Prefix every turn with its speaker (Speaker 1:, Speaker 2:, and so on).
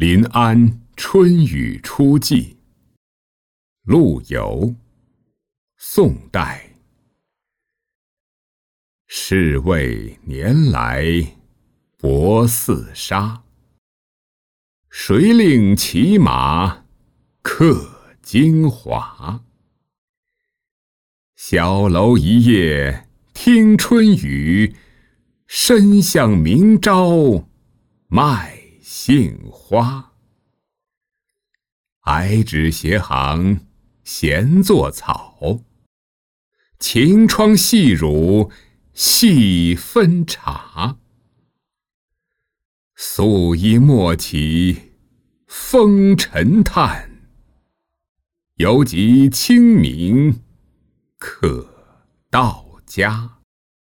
Speaker 1: 临安春雨初霁。陆游，宋代。是谓年来薄似纱，谁令骑马客京华？小楼一夜听春雨，深巷明朝卖杏花。矮纸斜行闲作草，晴窗细乳细分茶。素衣莫起风尘叹，犹及清明可到家。